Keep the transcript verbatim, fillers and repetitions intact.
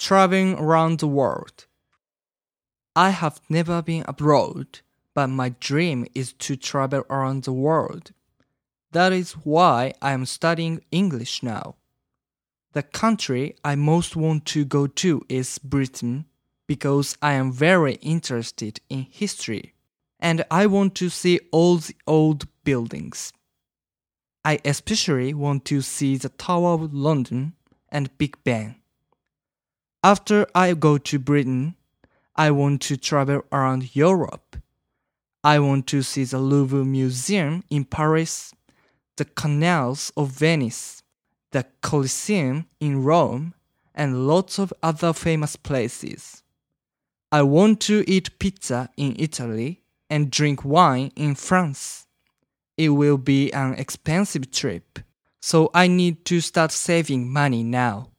Traveling around the world. I have never been abroad, but my dream is to travel around the world. That is why I am studying English now. The country I most want to go to is Britain because I am very interested in history and I want to see all the old buildings. I especially want to see the Tower of London and Big Ben. After I go to Britain, I want to travel around Europe. I want to see the Louvre Museum in Paris, the canals of Venice, the Colosseum in Rome, and lots of other famous places. I want to eat pizza in Italy and drink wine in France. It will be an expensive trip, so I need to start saving money now.